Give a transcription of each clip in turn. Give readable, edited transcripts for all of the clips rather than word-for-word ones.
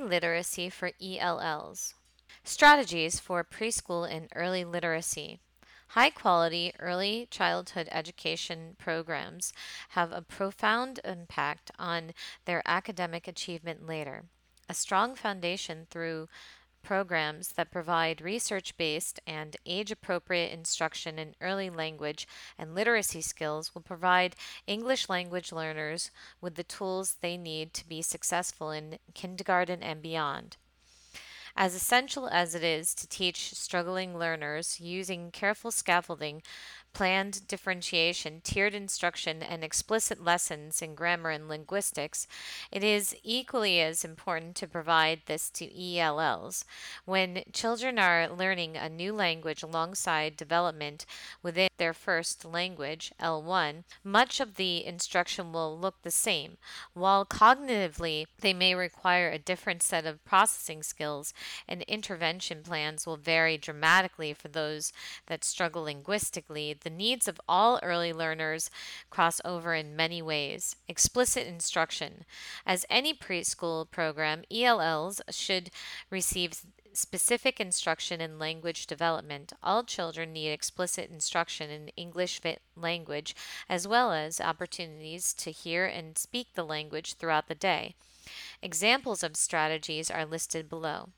literacy for ELLs. Strategies for preschool and early literacy. High quality early childhood education programs have a profound impact on their academic achievement later. A strong foundation through programs that provide research based and age appropriate instruction in early language and literacy skills will provide English language learners with the tools they need to be successful in kindergarten and beyond. As essential as it is to teach struggling learners using careful scaffolding, planned differentiation, tiered instruction, and explicit lessons in grammar and linguistics, it is equally as important to provide this to ELLs. When children are learning a new language alongside development within their first language, L1, much of the instruction will look the same. While cognitively they may require a different set of processing skills, and intervention plans will vary dramatically for those that struggle linguistically, the needs of all early learners cross over in many ways. Explicit instruction. As any preschool program, ELLs should receive specific instruction in language development. All children need explicit instruction in English language, as well as opportunities to hear and speak the language throughout the day. Examples of strategies are listed below.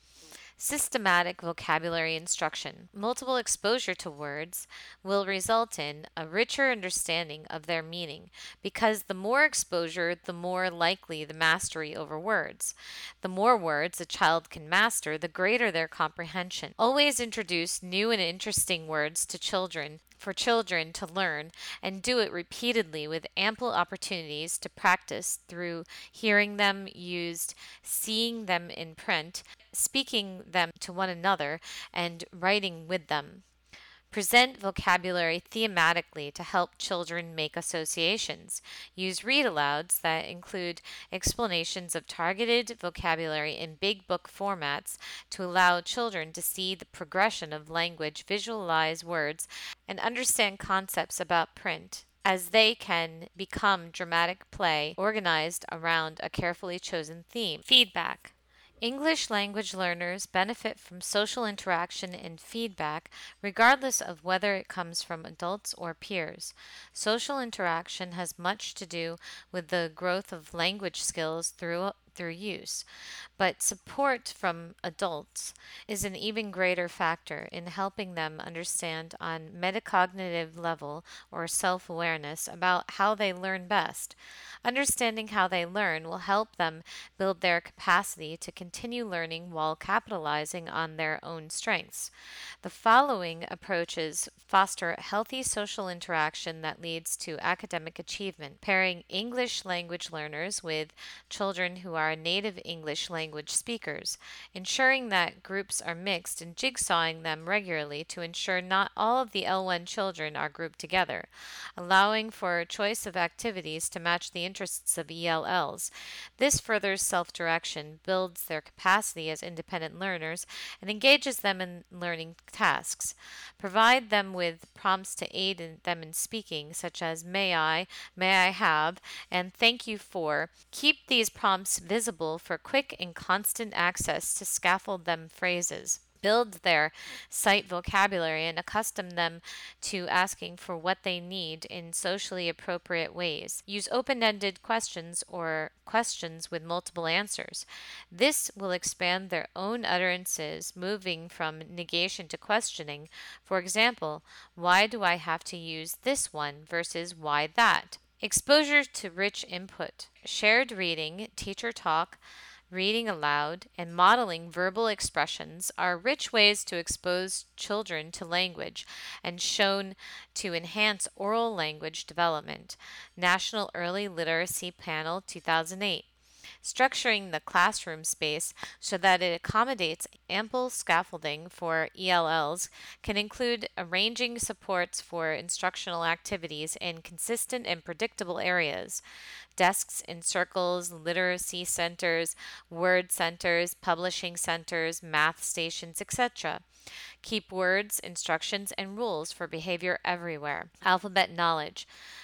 Systematic vocabulary instruction. Multiple exposure to words will result in a richer understanding of their meaning because the more exposure, the more likely the mastery over words. The more words a child can master, the greater their comprehension. Always introduce new and interesting words to children for children to learn and do it repeatedly with ample opportunities to practice through hearing them used, seeing them in print, speaking them to one another, and writing with them. Present vocabulary thematically to help children make associations. Use read alouds that include explanations of targeted vocabulary in big book formats to allow children to see the progression of language, visualize words, and understand concepts about print, as they can become dramatic play organized around a carefully chosen theme. Feedback. English language learners benefit from social interaction and feedback regardless of whether it comes from adults or peers. Social interaction has much to do with the growth of language skills through use, but support from adults is an even greater factor in helping them understand on metacognitive level or self-awareness about how they learn best. Understanding how they learn will help them build their capacity to continue learning while capitalizing on their own strengths. The following approaches foster healthy social interaction that leads to academic achievement, pairing English language learners with children who are native English language speakers, ensuring that groups are mixed and jigsawing them regularly to ensure not all of the L1 children are grouped together, allowing for a choice of activities to match the interests of ELLs. This furthers self-direction, builds their capacity as independent learners, and engages them in learning tasks. Provide them with prompts to aid them in speaking, such as may I have, and thank you for. Keep these prompts visible for quick and constant access to scaffold them phrases. Build their sight vocabulary and accustom them to asking for what they need in socially appropriate ways. Use open-ended questions or questions with multiple answers. This will expand their own utterances, moving from negation to questioning. For example, why do I have to use this one versus why that? Exposure to rich input. Shared reading, teacher talk, reading aloud, and modeling verbal expressions are rich ways to expose children to language and shown to enhance oral language development. National Early Literacy Panel 2008. Structuring the classroom space so that it accommodates ample scaffolding for ELLs can include arranging supports for instructional activities in consistent and predictable areas. Desks in circles, literacy centers, word centers, publishing centers, math stations, etc. Keep words, instructions, and rules for behavior everywhere. Alphabet knowledge.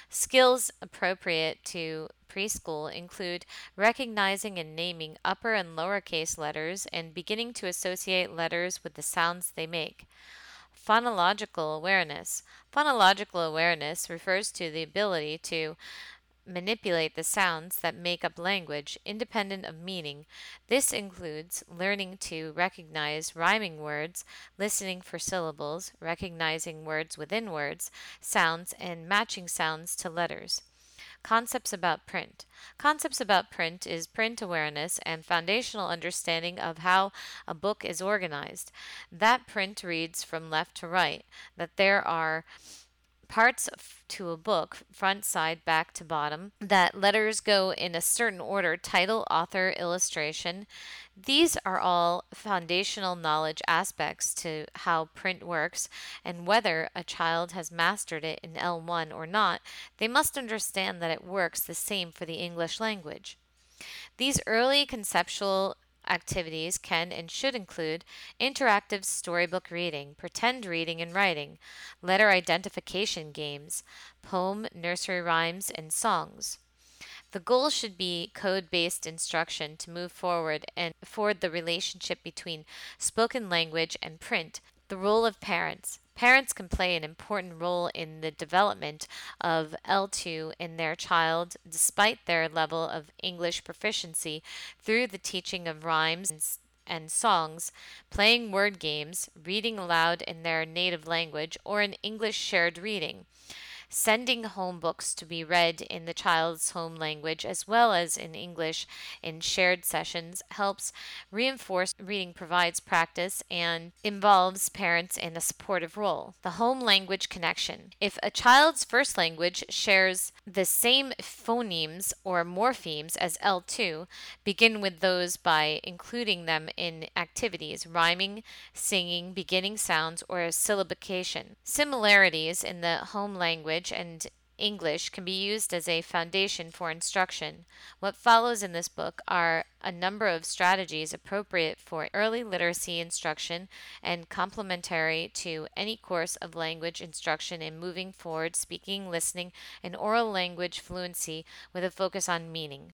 Skills appropriate to preschool include recognizing and naming upper and lowercase letters and beginning to associate letters with the sounds they make. Phonological awareness. Phonological awareness refers to the ability to manipulate the sounds that make up language independent of meaning. This includes learning to recognize rhyming words, listening for syllables, recognizing words within words, sounds, and matching sounds to letters. Concepts about print. Concepts about print is print awareness and foundational understanding of how a book is organized. That print reads from left to right, that there are to a book, front, side, back to bottom, that letters go in a certain order: title, author, illustration. These are all foundational knowledge aspects to how print works, and whether a child has mastered it in L1 or not, they must understand that it works the same for the English language. These early conceptual activities can and should include interactive storybook reading, pretend reading and writing, letter identification games, poem, nursery rhymes, and songs. The goal should be code based instruction to move forward and afford the relationship between spoken language and print. The role of parents. Parents can play an important role in the development of L2 in their child despite their level of English proficiency through the teaching of rhymes and songs, playing word games, reading aloud in their native language, or in English shared reading. Sending home books to be read in the child's home language as well as in English in shared sessions helps reinforce reading, provides practice, and involves parents in a supportive role. The home language connection. If a child's first language shares the same phonemes or morphemes as L2, begin with those by including them in activities, rhyming, singing, beginning sounds, or syllabication. Similarities in the home language and English can be used as a foundation for instruction. What follows in this book are a number of strategies appropriate for early literacy instruction and complementary to any course of language instruction in moving forward speaking, listening, and oral language fluency with a focus on meaning.